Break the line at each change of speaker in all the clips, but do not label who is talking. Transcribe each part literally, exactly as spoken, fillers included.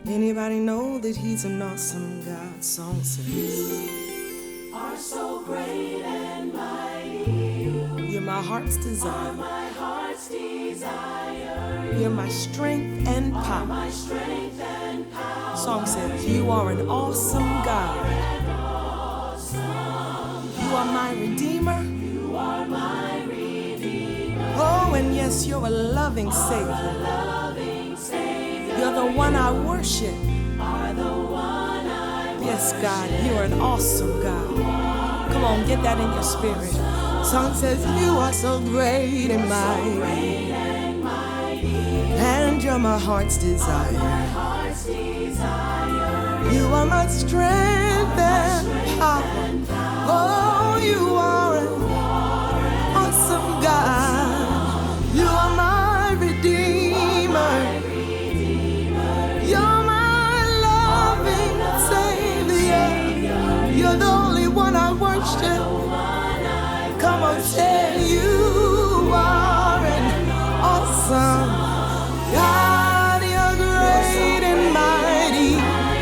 Anybody know that he's an awesome God? Song says,
are so great and mighty.
you're my heart's
Are
desire.
my heart's desire.
You're my strength and
Are
power.
my strength and power.
Song says, you are an awesome God.
An awesome.
You are my redeemer.
You are my redeemer.
Oh, and yes, you're a loving
A
Savior.
loving Savior.
You're the one I worship.
Are the one I
Yes, God, you're an awesome God. Come on, get that in your spirit. Song says, you are so great and mighty.
great and mighty.
And you're my heart's desire.
My heart's desire.
You are my strength and power. Oh, you are an awesome God. You are my redeemer. You're my loving Savior. You're the only one I worship. Come on, say you are an awesome God. You're great and mighty.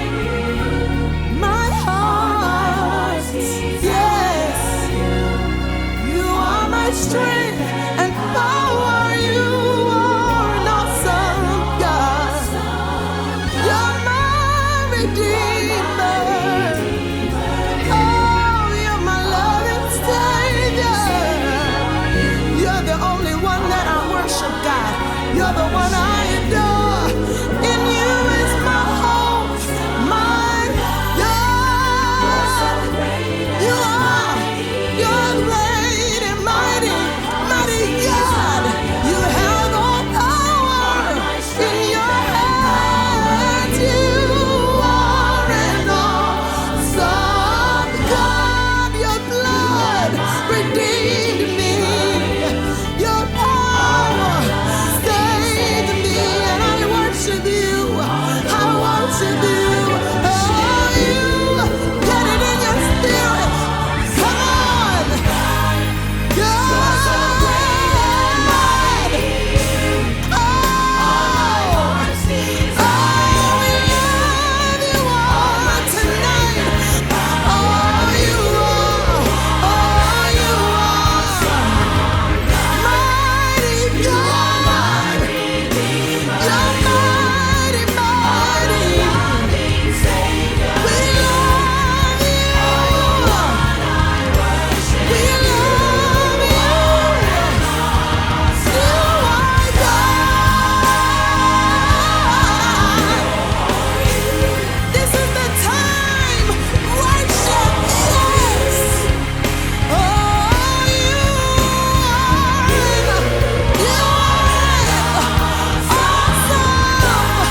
My heart, yes, you are my strength and power. You are an awesome God. You're my redeemer. Oh, you're my loving Savior. You're the only one that I worship, God. You're the one I adore. In you is my hope, my God. You are, you're great and mighty, mighty God. You have all power in your hands. You are an awesome God. Your blood redeemed me. Your power saved me, and I worship you. I worship you. Oh, you get it in your spirit. Come on, God. Oh, oh, we love you all tonight. Oh, you are, oh, you are mighty God. You're mighty, mighty. We love you. We love you. You are God. This is the time. Worship, yes. Oh, you are, you are awesome.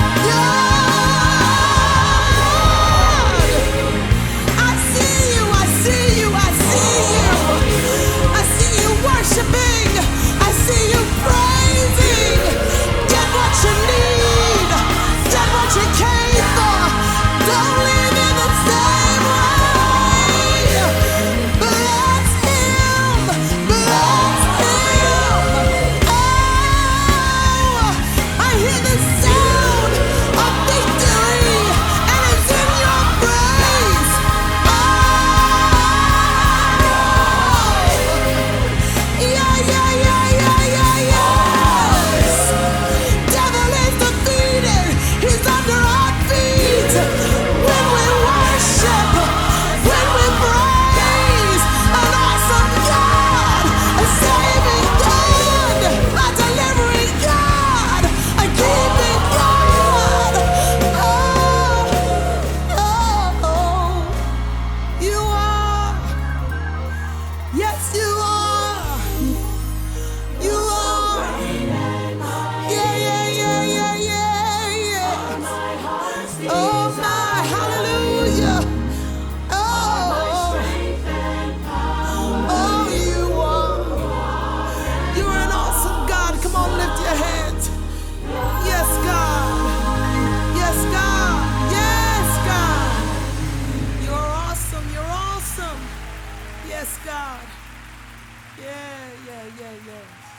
God. I see you, I see you, I see you. I see you worshiping. I see you praising. Get what you need. Get what you came for. Don't leave it the same way. Bless him. Bless him. Oh, I hear the sound of victory, and it's in your praise. Oh, yeah, yeah, yeah, yeah, yeah, yes. Devil is defeated. He's under our feet. When we worship, when we praise an awesome God, a saving God, a delivering God, a keeping God. Oh, oh, you are. Yes, you are. You are. Yeah, yeah, yeah, yeah, yeah, yeah. Oh, my, hallelujah. Oh, oh, you are. You're an awesome God. Come on, lift your hands. Yes, God. Yes, God. Yes, God. You're awesome. You're awesome. Yes, God. Yeah, yeah, yeah, yeah.